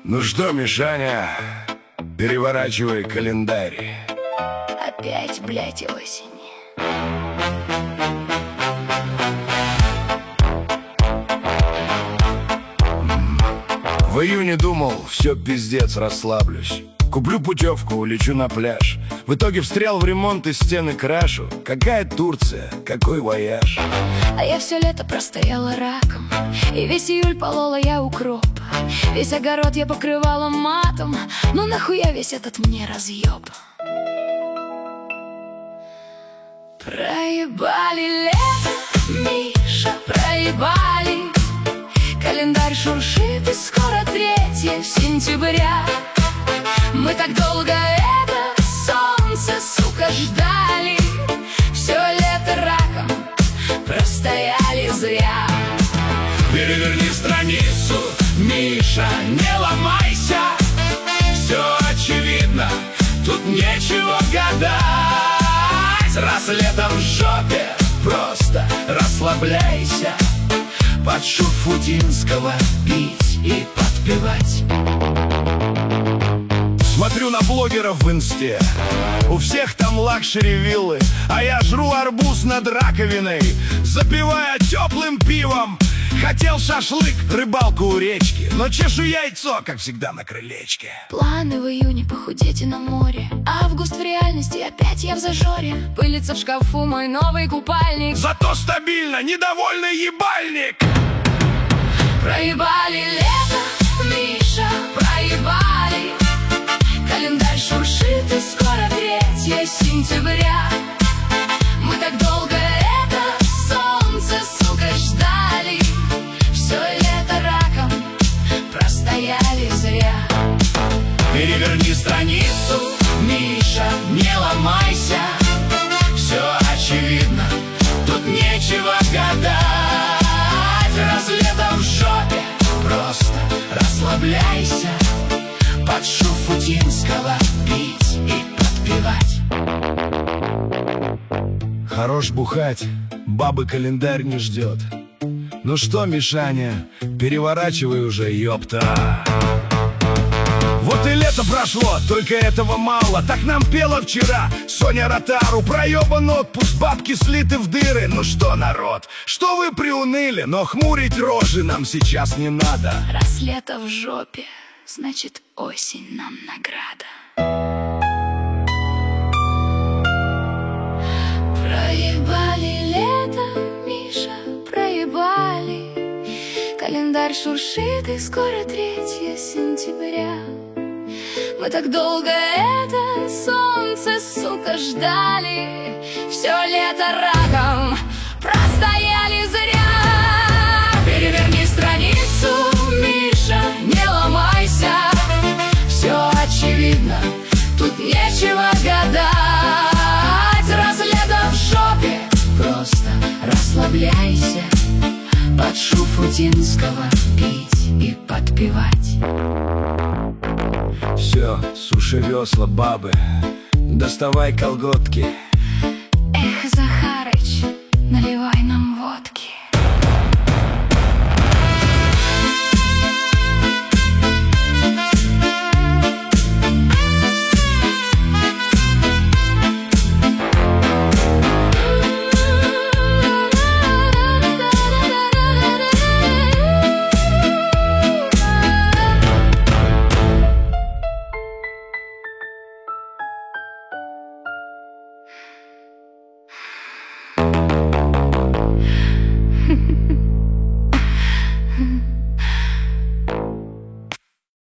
Ну что, Мишаня, переворачивай календарь. Опять, блядь, осень. В июне думал, все, пиздец, расслаблюсь. Куплю путевку, улечу на пляж. В итоге встрял в ремонт и стены крашу. Какая Турция, какой вояж. А я все лето простояла раком, и весь июль полола я укроп. Весь огород я покрывала матом. Ну нахуя весь этот мне разъеб? Проебали лето, Миша, проебали. Календарь шуршит, и скоро 3 сентября. Мы так долго это солнце, сука, ждали. Все лето раком простояли зря. Переверни страницу, Миша, не ломайся. Все очевидно, тут нечего гадать. Раз лето в жопе, просто расслабляйся. Под Шуфутинского пить и подпевать. Смотрю на блогеров в инсте. У всех там лакшери-виллы, а я жру арбуз над раковиной, запивая теплым пивом. Хотел шашлык, рыбалку у речки, но чешу яйцо, как всегда, на крылечке. Планы в июне похудеть и на море. Август в реальности, опять я в зажоре. Пылится в шкафу мой новый купальник. Зато стабильно, недовольный ебальник. Проебали лето, Миша, проебали. Календарь шуршит, и скоро 3 сентября. Мы так долго это солнце, сука, ждали. Все лето раком простояли зря. Переверни страницу, Миша, не ломайся. Все очевидно, тут нечего гадать. Раз лето в жопе, просто расслабляйся. Под Шуфутинского пить и подпевать. Хорош бухать, бабы календарь не ждет. Ну что, Мишаня, переворачивай уже, ёпта. Вот и лето прошло, только этого мало. Так нам пела вчера Соня Ротару. Проебан отпуск, бабки слиты в дыры. Ну что, народ, что вы приуныли? Но хмурить рожи нам сейчас не надо. Раз лето в жопе, значит осень нам награда. Проебали лето, Миша, проебали. Календарь шуршит, и скоро 3 сентября. Мы так долго это солнце, сука, ждали. Все лето раком простояли зря. Переверни страницу, Миша, не ломайся. Все очевидно, тут нечего гадать. Раз лето в жопе, просто расслабляйся. Под Шуфутинского пить и подпевать. Все, суши весла, бабы, доставай колготки. Эх, Захарыч, наливай нам водки.